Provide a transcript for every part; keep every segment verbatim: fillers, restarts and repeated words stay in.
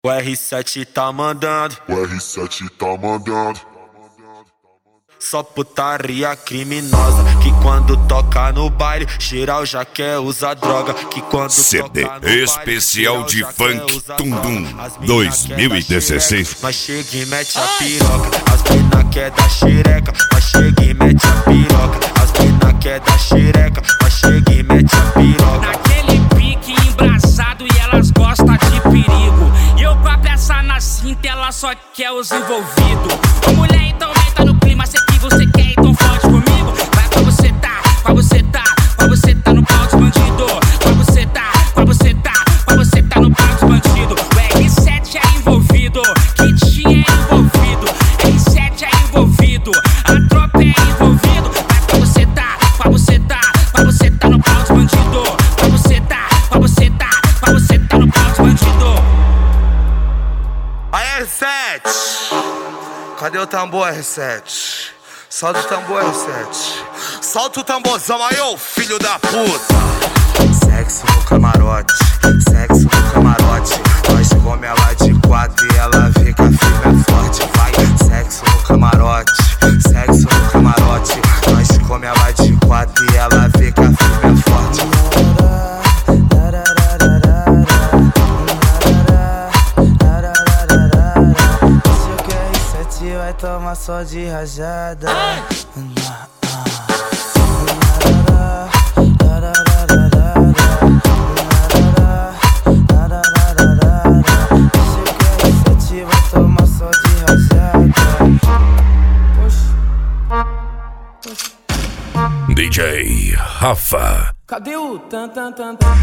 O R sete tá mandando, O R sete tá mandando. só putaria criminosa. Que quando toca no baile, geral já quer usar droga. Que quando C D toca no baile, especial geral de já quer funk usar Tum droga. Dum As mina dois mil e quer dar dezesseis. xereca, nós chega e mete a piroca. As mina quer dar xereca, nós chega e mete a piroca. As mina quer dar xereca, nós chega e mete a piroca. Naquele pique embraçado e elas gostam de perigo. E eu com a peça na cinta, ela só quer os envolvidos. Ô mulher, então entra no clima, sei que você quer, então fode comigo. Vai pra você tá, pra você tá, pra você tá no pau dos bandido. Pra você tá, pra você tá, pra você tá no pau dos bandido. O R sete é envolvido, Kit é envolvido, R sete é envolvido, a tropa é envolvido. Vai pra você tá, pra você tá, pra você tá no pau dos bandido. Pra você tá, pra você tá, pra você tá no pau dos bandido. Aí R sete, cadê o tambor R sete? Solta o tambor R sete. Solta o tamborzão aí, ô filho da puta. Sexo no camarote, sexo no camarote. Nós come ela de quatro e ela vê que a firma é forte. Vai, sexo no camarote, sexo no camarote. Nós come ela de quatro e ela vê que a firma é forte. Vai tomar só de rajada. Vai tomar só de rajada. D J Rafa. Cadê o tan tan tan tan?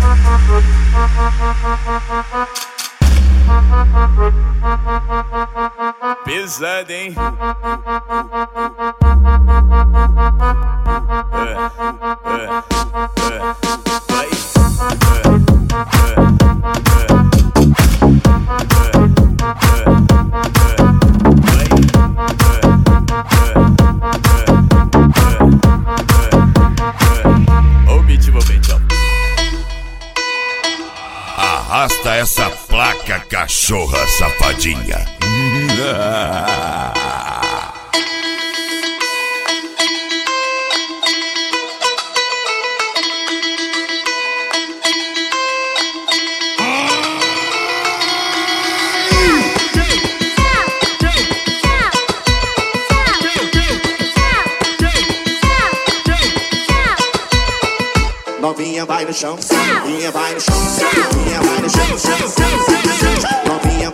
Pesado, hein? É, é, é, vai. Ô, beat, vou bem, tchau. Arrasta essa placa, cachorra safadinha. Novinha vai no chão, novinha vai no chão, novinha vai no chão, chão, chão, chão. Novinha